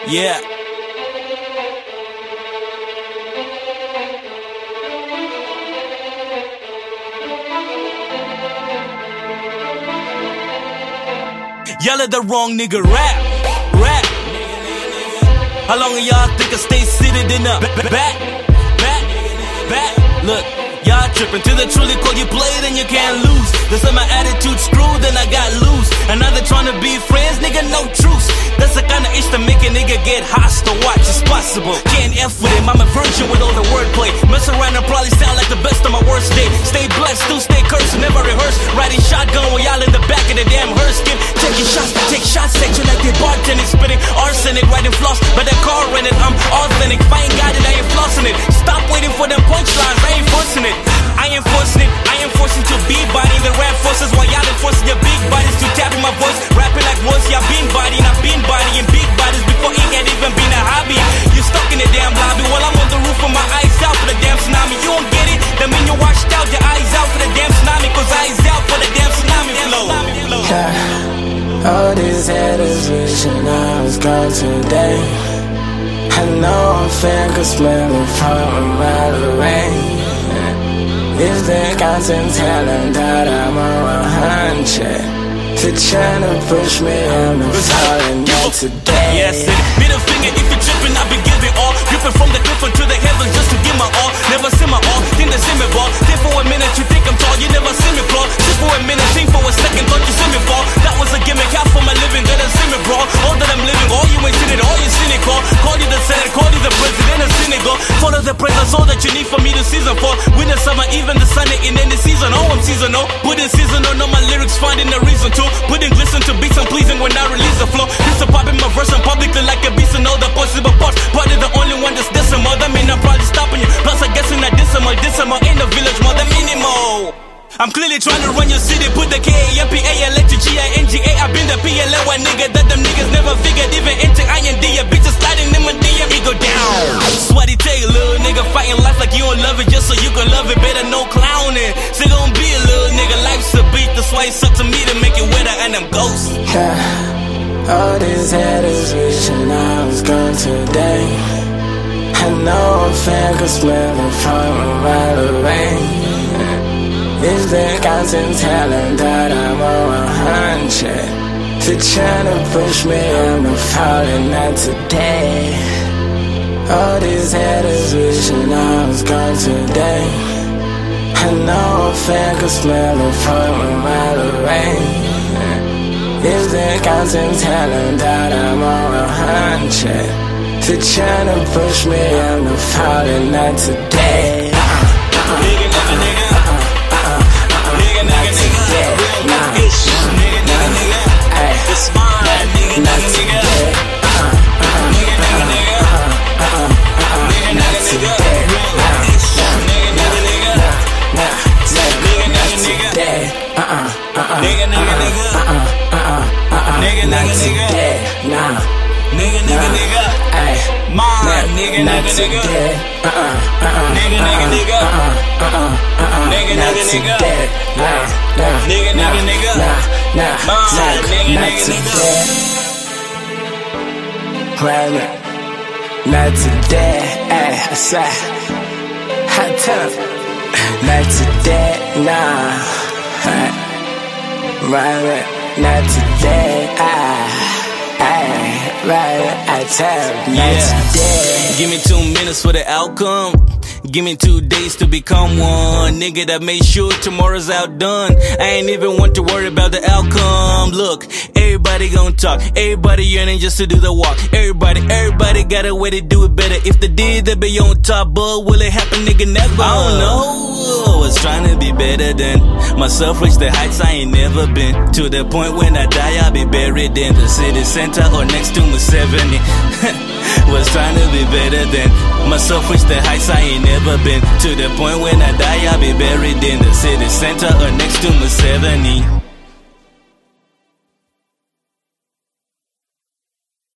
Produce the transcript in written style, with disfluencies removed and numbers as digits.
Yeah. Y'all let the wrong nigga rap. How long of y'all think I stay seated in the back? Look, y'all tripping till they truly call you play, then you can't lose. They said my attitude screwed, then I got loose. And now they trying to be friends, nigga, no truce. That's the kind of itch to make a nigga get hostile. Watch, it's possible. Can't F with him, I'm a virgin with all the wordplay. Mess around and probably sound like the best of my worst day. Stay blessed, still stay cursed, never rehearse. Riding shotgun while y'all in the back of the damn hearse. Taking shots, take shots section like they bartending. Spitting arsenic, riding floss, but that car rented, I'm authentic. If I ain't got it, I ain't flossing it. Stop waiting for them punchlines, I ain't forcing it. I ain't forcing it, I am forcing to be body the rap forces while y'all enforcing your big bodies to tapping my voice. Rapping like words, y'all been bodying, I've been bodying big bodies before it had even been a hobby. You stuck in the damn lobby while I'm on the roof with my eyes out for the damn tsunami. You don't get it? That mean you washed out, your eyes out for the damn tsunami. Cause eyes out for the damn tsunami flow. Yeah. All these haters wishing I was gone today. I know I'm fair cause smell it from a mile away. If they can't tell them that I'm on 100, they're trying to push me, I'm falling down today. Yes, middle finger if you're tripping, I'll be giving all. Dripping from the cliff to the heavens just to give my all. Never see my all, think they see me ball. Think for a minute you think I'm tall, you never see me crawl. Sit for a minute, think for a second, thought you see me fall. That was a gimmick, half for my living, they don't see me brawl. All that I'm living, all you ain't seen it, all you cynical. Call you the Senate, call you the president of Senegal. Follow the praise, that's all that you need for me to season for. Winter, summer, even the sun in any season. Oh, I'm seasonal, putting seasonal, know my lyrics, finding a reason to. Putting glisten to beats, I'm pleasing when I release the flow. Used to pop in my verse, I'm publicly like a beast and all the possible parts. Probably the only one that's decimal, that mean I'm probably stopping you. Plus I guess in that decimal in the village more than minimal. I'm clearly trying to run your city, put the K-A-M-P-A-L to G-I-N-G-A. I've been the P-L-A-Y nigga that them niggas never figured. Even into I-N-D, your bitches sliding in my DM, me go down. Sweaty take, little nigga, fighting life like you don't love it just so you can love it. Better no clowning, still gon' be a little nigga. Life's a beat, that's why it's up to me to make it wetter and I'm ghost. Yeah, all these haters wishing I was gone today. I know I'm fair cause smell it from a mile away. If they can't tell them that I'm on 100, they're trying to push me, I'm falling down today. All these haters wishing I was gone today. I know I'm fair cause smell it from a mile away. If they can't tell them that I'm on 100, they're trying to push me, I'm falling down today. Not today, I say, hot tub. Not today, nah. Right, not today, I tell. Not today. Give me 2 minutes for the outcome. Give me 2 days to become one nigga that made sure tomorrow's outdone. I ain't even want to worry about the outcome. Look, everybody gon' talk, everybody yearning just to do the walk. Everybody got a way to do it better. If they did, they be on top, but will it happen, nigga? Never. I don't know. I was trying to be better than myself, reach the heights I ain't never been. To the point when I die, I'll be buried in the city center or next to my 70. Was trying to be better than myself, reach the heights I ain't never been. To the point when I die, I'll be buried in the city center or next to my 70.